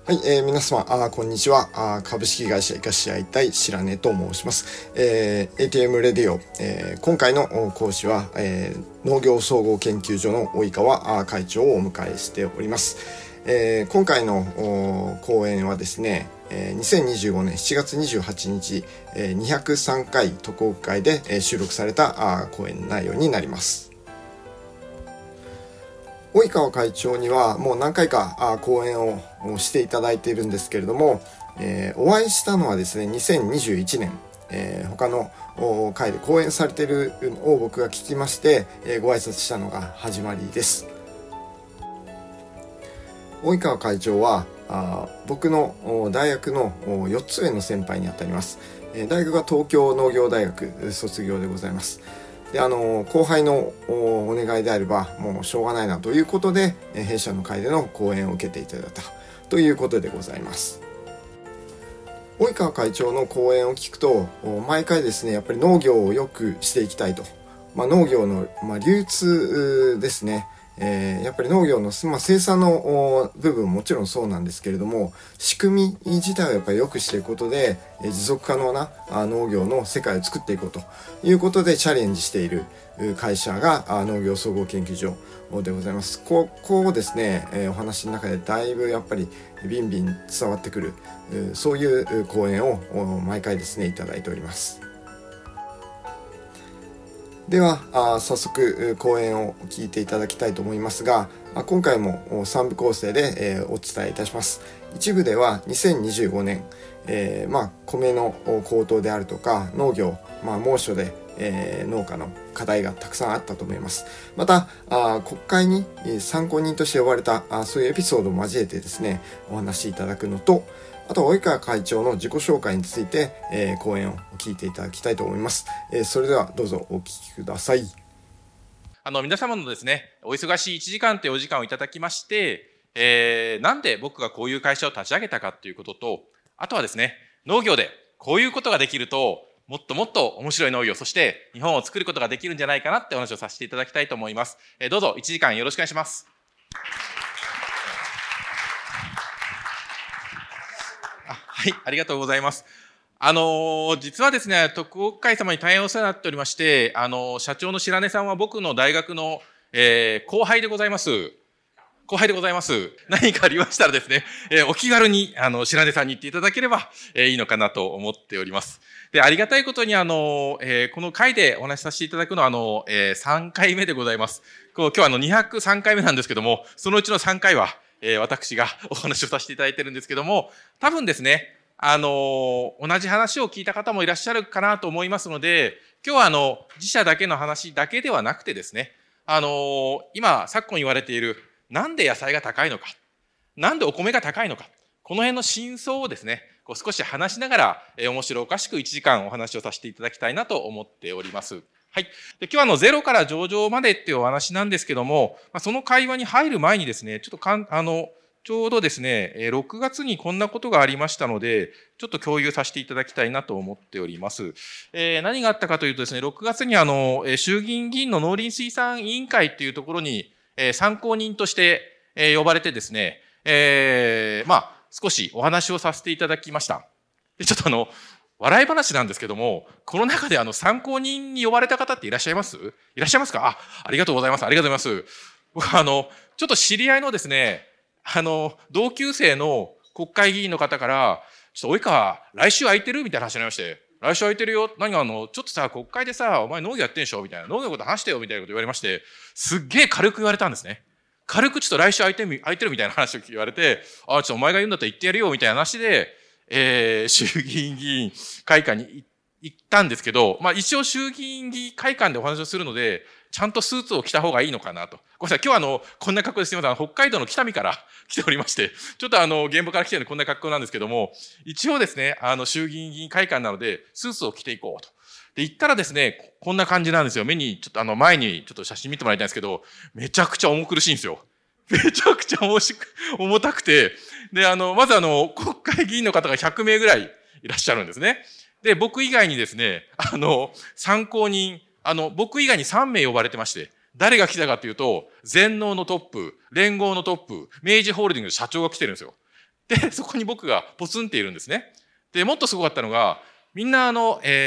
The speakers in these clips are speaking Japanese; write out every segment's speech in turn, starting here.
はい、皆様、こんにちは。株式会社生かし合いたい白根と申します。ATM レディオ、今回の講師は、農業総合研究所の及川会長をお迎えしております。今回の講演はですね、2025年7月28日、203回特報会で収録された講演内容になります。及川会長にはもう何回か講演をしていただいているんですけれども、お会いしたのはですね2021年、他の会で講演されているのを僕が聞きまして、ご挨拶したのが始まりです。及川会長は僕の大学の4つ上の先輩にあたります。大学が東京農業大学卒業でございます。で後輩のお願いであればもうしょうがないなということで、弊社の会での講演を受けていただいたということでございます。及川会長の講演を聞くと毎回ですねやっぱり農業を良くしていきたいと、農業の、流通ですね、やっぱり農業の、生産の部分もちろんそうなんですけれども、仕組み自体をやっぱり良くしていくことで持続可能な農業の世界を作っていこうということでチャレンジしている会社が農業総合研究所でございます。ここですね、お話の中でだいぶやっぱりビンビン伝わってくるそういう講演を毎回ですねいただいております。では早速講演を聞いていただきたいと思いますが、今回も3部構成でお伝えいたします。一部では2025年、米の高騰であるとか農業、猛暑で農家の課題がたくさんあったと思います。また国会に参考人として呼ばれたそういうエピソードを交えてですねお話しいただくのと、あと及川会長の自己紹介について、講演を聞いていただきたいと思います。それではどうぞお聞きください。 皆様のですねお忙しい1時間というお時間をいただきまして、なんで僕がこういう会社を立ち上げたかということと、あとはですね農業でこういうことができるともっともっと面白い農業、そして日本を作ることができるんじゃないかなってお話をさせていただきたいと思います。どうぞ1時間よろしくお願いします。はい、ありがとうございます。実はですね、特報会様に大変お世話になっておりまして、社長の白根さんは僕の大学の、後輩でございます。後輩でございます。何かありましたらですね、お気軽に、白根さんに言っていただければ、いいのかなと思っております。で、ありがたいことに、この回でお話しさせていただくのは、3回目でございます。今日は203回目なんですけども、そのうちの3回は、私がお話をさせていただいてるんですけども、多分ですね、同じ話を聞いた方もいらっしゃるかなと思いますので、今日は自社だけの話だけではなくてですね、今、昨今言われている、なんで野菜が高いのか、なんでお米が高いのか、この辺の真相をですね、少し話しながら、面白おかしく1時間お話をさせていただきたいなと思っております。はい。で、今日はゼロから上場までっていうお話なんですけども、その会話に入る前にですね、ちょうどですね、6月にこんなことがありましたので、ちょっと共有させていただきたいなと思っております。何があったかというとですね、6月に衆議院議員の農林水産委員会っていうところに、参考人として、呼ばれてですね、少しお話をさせていただきました。で、ちょっと笑い話なんですけども、この中で参考人に呼ばれた方っていらっしゃいますか？ありがとうございます。ありがとうございます。僕ちょっと知り合いのですね、同級生の国会議員の方から、ちょっと及川、来週空いてるみたいな話になりまして、来週空いてるよ。何がちょっとさ、国会でさ、お前農業やってんでしょみたいな。農業のこと話してよみたいなこと言われまして、すっげえ軽く言われたんですね。軽くちょっと来週空いてるみたいな話を言われて、ちょっとお前が言うんだったら言ってやるよみたいな話で、衆議院議員会館に行ったんですけど、一応衆議院議員会館でお話をするので、ちゃんとスーツを着た方がいいのかなと。ごめんなさい。今日はこんな格好ですみません。北海道の北見から来ておりまして、ちょっと現場から来てるんでこんな格好なんですけども、一応ですね、衆議院議員会館なので、スーツを着ていこうと。で、行ったらですね、こんな感じなんですよ。目に、ちょっと前にちょっと写真見てもらいたいんですけど、めちゃくちゃ重苦しいんですよ。めちゃくちゃ重たくて、で、まず国会議員の方が100名ぐらいいらっしゃるんですね。で、僕以外にですね、参考人、僕以外に3名呼ばれてまして、誰が来たかというと、全農のトップ、連合のトップ、明治ホールディングス社長が来てるんですよ。 で、そこに僕がポツンっているんですね。で、もっとすごかったのが、みんな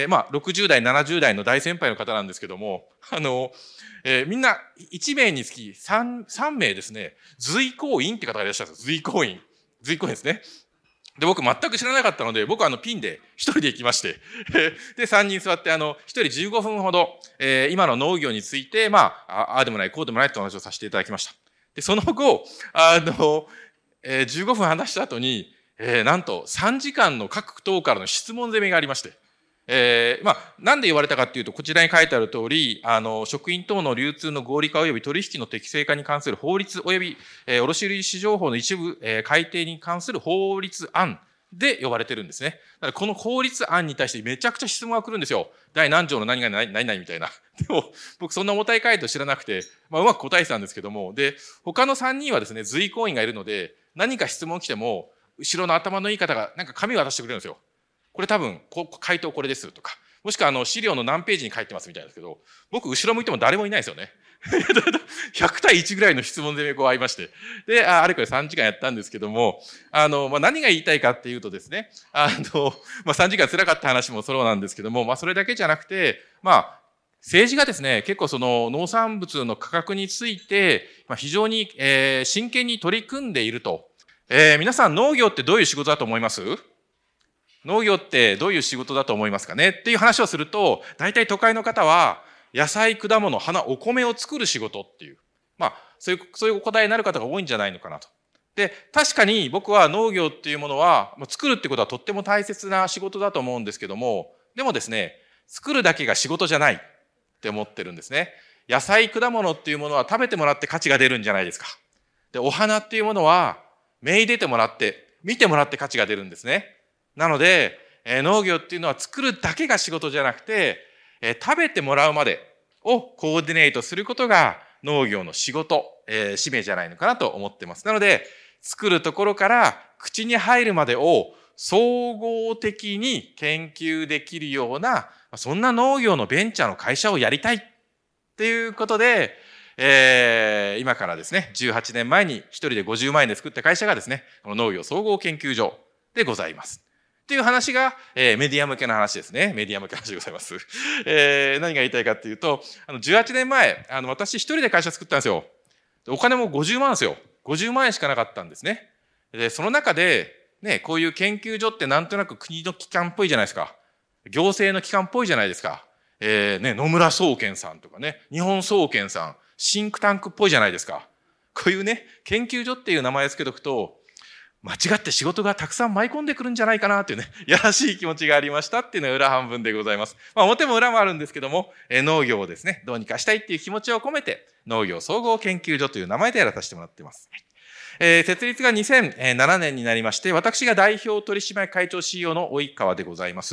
60代、70代の大先輩の方なんですけども、みんな1名につき3名ですね、随行員って方がいらっしゃるんですよ。随行員ですね。で、僕全く知らなかったので、僕はピンで一人で行きまして、で、3人座って、一人15分ほど、今の農業について、ああでもない、こうでもないってお話をさせていただきました。で、その後、15分話した後に、なんと3時間の各党からの質問攻めがありまして、なんで言われたかっていうと、こちらに書いてある通り、食品等の流通の合理化及び取引の適正化に関する法律及び、卸売市場法の一部、改定に関する法律案で呼ばれてるんですね。だからこの法律案に対してめちゃくちゃ質問が来るんですよ。第何条の何々みたいな。でも、僕そんな重たい回答知らなくて、うまく答えてたんですけども、で、他の3人はですね、随行員がいるので、何か質問来ても、後ろの頭のいい方がなんか紙を渡してくれるんですよ。これ多分、回答これですとか、もしくは資料の何ページに書いてますみたいですけど、僕後ろ向いても誰もいないですよね。100対1ぐらいの質問攻めありまして。で、あれこれ3時間やったんですけども、何が言いたいかっていうとですね、3時間辛かった話もそうなんですけども、それだけじゃなくて、政治がですね、結構その農産物の価格について、非常に、真剣に取り組んでいると。皆さん農業ってどういう仕事だと思います？農業ってどういう仕事だと思いますかねっていう話をすると、大体都会の方は、野菜、果物、花、お米を作る仕事っていう、そういうお答えになる方が多いんじゃないのかなと。で、確かに僕は農業っていうものは、作るってことはとっても大切な仕事だと思うんですけども、でもですね、作るだけが仕事じゃないって思ってるんですね。野菜、果物っていうものは食べてもらって価値が出るんじゃないですか。で、お花っていうものは、芽出てもらって、見てもらって価値が出るんですね。なので、農業っていうのは作るだけが仕事じゃなくて、食べてもらうまでをコーディネートすることが農業の仕事、使命じゃないのかなと思ってます。なので、作るところから口に入るまでを総合的に研究できるような、そんな農業のベンチャーの会社をやりたいっていうことで、今からですね、18年前に一人で50万円で作った会社がですね、この農業総合研究所でございます。っていう話が、メディア向けの話ですね。メディア向けの話でございます。何が言いたいかっていうと、18年前、私一人で会社作ったんですよ。お金も50万ですよ。50万円しかなかったんですね。で、その中で、ね、こういう研究所ってなんとなく国の機関っぽいじゃないですか。行政の機関っぽいじゃないですか。野村総研さんとかね、日本総研さん、シンクタンクっぽいじゃないですか。こういうね、研究所っていう名前を付けとくと、間違って仕事がたくさん舞い込んでくるんじゃないかなっていうね、やらしい気持ちがありましたっていうのが裏半分でございます。表も裏もあるんですけども、農業をですね、どうにかしたいっていう気持ちを込めて、農業総合研究所という名前でやらさせてもらっています。設立が2007年になりまして、私が代表取締役会長 CEO の及川でございます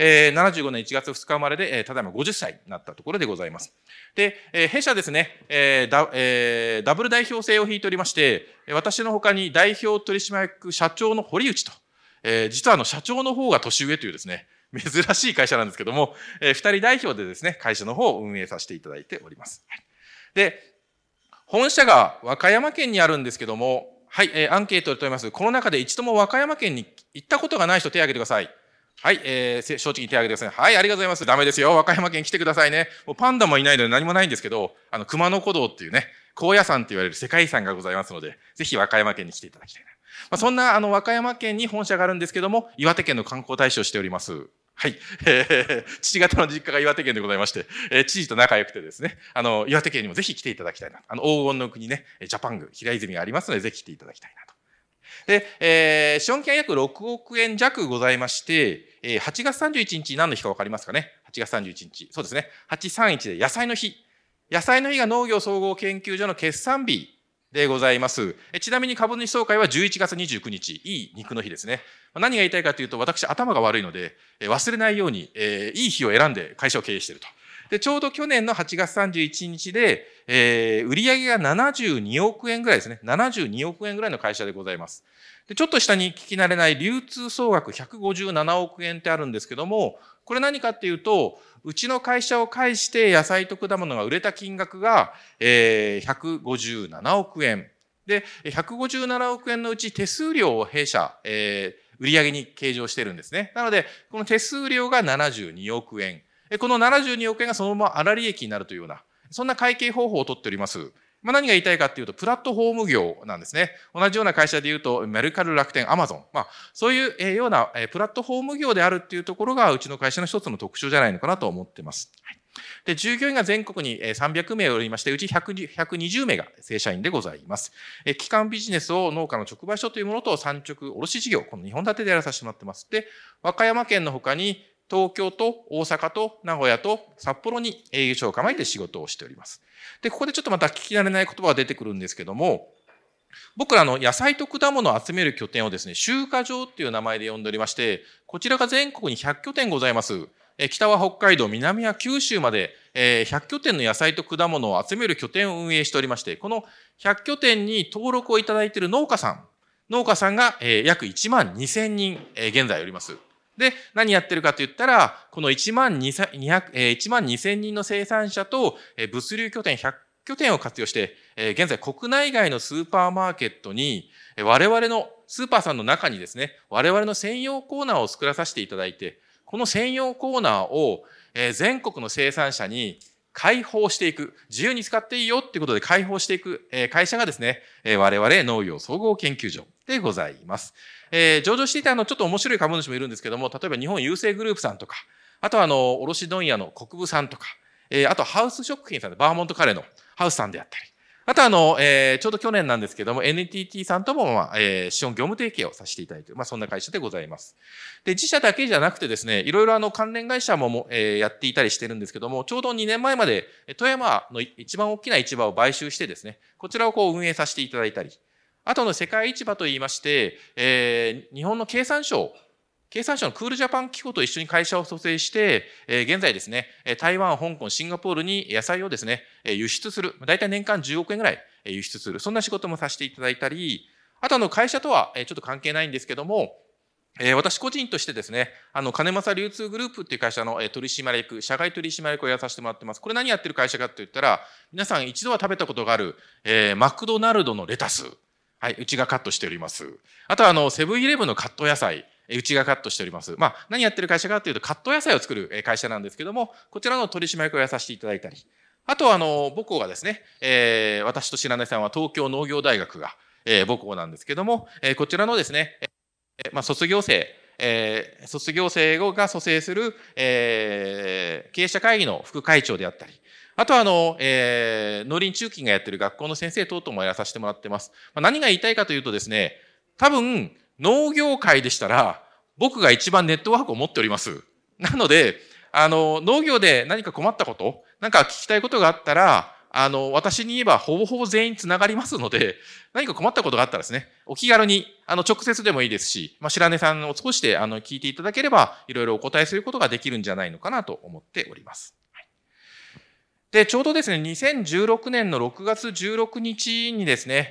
。75年1月2日生まれで、ただいま50歳になったところでございます。で、弊社ですね、ダブル代表制を引いておりまして、私の他に代表取締役社長の堀内と、実は社長の方が年上というですね、珍しい会社なんですけども、2人代表でですね、会社の方を運営させていただいております。で、本社が和歌山県にあるんですけども、はい、アンケートで問います。この中で一度も和歌山県に行ったことがない人手を挙げてください。はい、正直に手を挙げてください。はい、ありがとうございます。ダメですよ。和歌山県来てくださいね。もうパンダもいないので何もないんですけど、熊野古道っていうね、高野山って言われる世界遺産がございますので、ぜひ和歌山県に来ていただきたいな。そんな和歌山県に本社があるんですけども、岩手県の観光大使をしております。はい。父方の実家が岩手県でございまして、知事と仲良くてですね、岩手県にもぜひ来ていただきたいな。黄金の国ね、ジャパング、平泉がありますので、ぜひ来ていただきたいなと。で、資本金は約6億円弱ございまして、8月31日何の日か分かりますかね。8月31日。そうですね。831で野菜の日。野菜の日が農業総合研究所の決算日でございます。ちなみに株主総会は11月29日、いい肉の日ですね。何が言いたいかというと、私頭が悪いので、忘れないように、いい日を選んで会社を経営していると。で、ちょうど去年の8月31日で、売上が72億円ぐらいですね。72億円ぐらいの会社でございます。で、ちょっと下に聞き慣れない流通総額157億円ってあるんですけども、これ何かっていうと、うちの会社を介して野菜と果物が売れた金額が、157億円。 で、157億円のうち手数料を弊社、売上に計上してるんですね。なので、この手数料が72億円。この72億円がそのまま粗利益になるというような、そんな会計方法をとっております。何が言いたいかっていうと、プラットフォーム業なんですね。同じような会社で言うと、メルカリ、楽天、アマゾン。そういうようなプラットフォーム業であるっていうところが、うちの会社の一つの特徴じゃないのかなと思っています。で、従業員が全国に300名おりまして、うち120名が正社員でございます。基幹ビジネスを農家の直売所というものと産直卸事業、この2本立てでやらさせてもらってます。で、和歌山県の他に、東京と大阪と名古屋と札幌に営業所を構えて仕事をしております。で、ここでちょっとまた聞き慣れない言葉が出てくるんですけども、僕ら野菜と果物を集める拠点をですね、集荷場っていう名前で呼んでおりまして、こちらが全国に100拠点ございます。北は北海道、南は九州まで100拠点の野菜と果物を集める拠点を運営しておりまして、この100拠点に登録をいただいている農家さんが約1万2000人現在おります。で、何やってるかと言ったら、この1万2000人の生産者と物流拠点100拠点を活用して、現在国内外のスーパーマーケットに、我々のスーパーさんの中にですね、我々の専用コーナーを作らさせていただいて、この専用コーナーを全国の生産者に開放していく、自由に使っていいよっていうことで開放していく会社がですね、我々農業総合研究所でございます。上場していたちょっと面白い株主もいるんですけども、例えば日本郵政グループさんとか、あとは卸問屋の国分さんとか、あとハウス食品さんでバーモントカレーのハウスさんであったり、あとちょうど去年なんですけども、NTT さんとも、資本業務提携をさせていただいている、そんな会社でございます。で、自社だけじゃなくてですね、いろいろ関連会社も、やっていたりしてるんですけども、ちょうど2年前まで、富山の一番大きな市場を買収してですね、こちらを運営させていただいたり、あと世界市場といいまして、日本の経産省のクールジャパン機構と一緒に会社を組成して、現在ですね、台湾、香港、シンガポールに野菜をですね、輸出する。だいたい年間10億円ぐらい輸出する。そんな仕事もさせていただいたり、あと会社とはちょっと関係ないんですけども、私個人としてですね、金正流通グループっていう会社の取締役、社外取締役をやらさせてもらってます。これ何やってる会社かって言ったら、皆さん一度は食べたことがある、マクドナルドのレタス。はい、うちがカットしております。あとはセブンイレブンのカット野菜。うちがカットしております。何やってる会社かというと、カット野菜を作る会社なんですけども、こちらの取締役をやらさせていただいたり、あとは母校がですね、私と白根さんは東京農業大学が、母校なんですけども、こちらのですね、卒業生が蘇生する、経営者会議の副会長であったり、あとは農林中金がやってる学校の先生等々もやらさせてもらってます。何が言いたいかというとですね、多分、農業界でしたら、僕が一番ネットワークを持っております。なので、農業で何か困ったこと、何か聞きたいことがあったら、私に言えばほぼほぼ全員つながりますので、何か困ったことがあったらですね、お気軽に、直接でもいいですし、白根さんを少しで、聞いていただければ、いろいろお答えすることができるんじゃないのかなと思っております。で、ちょうどですね、2016年の6月16日にですね、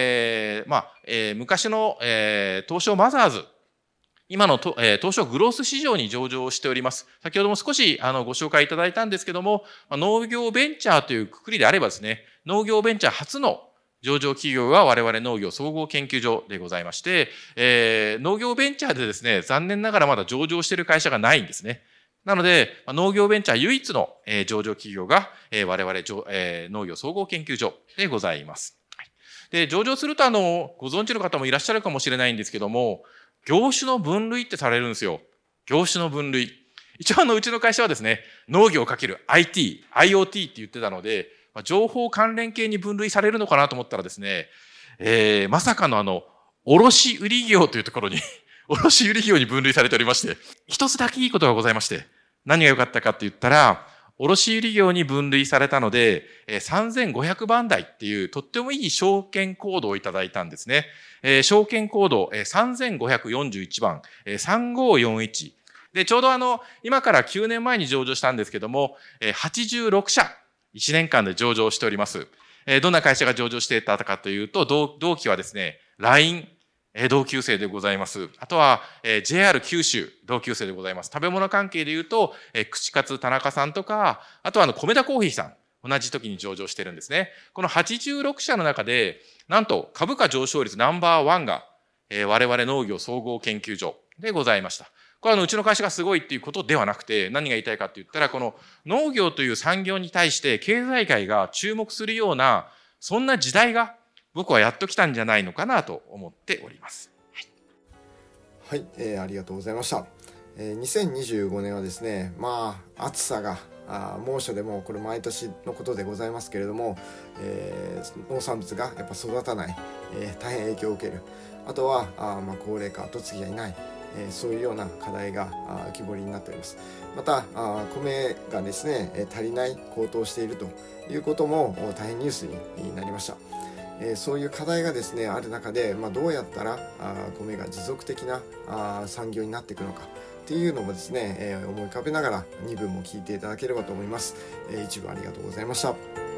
昔の、東証マザーズ、今の東証グロース市場に上場しております。先ほども少しご紹介いただいたんですけども、農業ベンチャーというくくりであればですね、農業ベンチャー初の上場企業が我々農業総合研究所でございまして、農業ベンチャーでですね、残念ながらまだ上場している会社がないんですね。なので、農業ベンチャー唯一の上場企業が我々農業総合研究所でございます。で、上場するとご存知の方もいらっしゃるかもしれないんですけども、業種の分類ってされるんですよ。業種の分類。一応うちの会社はですね、農業×IT、IoT って言ってたので、情報関連系に分類されるのかなと思ったらですね、まさかの卸売業というところに卸売業に分類されておりまして、一つだけいいことがございまして、何が良かったかって言ったら、卸売業に分類されたので、3500番台っていうとってもいい証券コードをいただいたんですね。証券コード3541番、3541。で、ちょうど今から9年前に上場したんですけども、86社、1年間で上場しております。どんな会社が上場していたかというと、同期はですね、LINE、同級生でございます。あとは、JR 九州同級生でございます。食べ物関係で言うと、串カツ田中さんとか、あとは米田コーヒーさん、同じ時に上場してるんですね。この86社の中で、 なんと株価上昇率ナンバーワンが、我々農業総合研究所でございました。これはうちの会社がすごいっていうことではなくて、何が言いたいかって言ったら、この農業という産業に対して経済界が注目するような、そんな時代が僕はやっと来たんじゃないのかなと思っております。 はい、ありがとうございました。2025年はですね、暑さが猛暑でもこれ毎年のことでございますけれども、農産物がやっぱ育たない、大変影響を受ける。あとは高齢化、跡継ぎがいない、そういうような課題が浮き彫りになっております。また米がですね足りない、高騰しているということも大変ニュースになりました。そういう課題がですねある中で、どうやったら米が持続的な産業になっていくのかっていうのもですね、思い浮かべながら2部も聞いていただければと思います。一部ありがとうございました。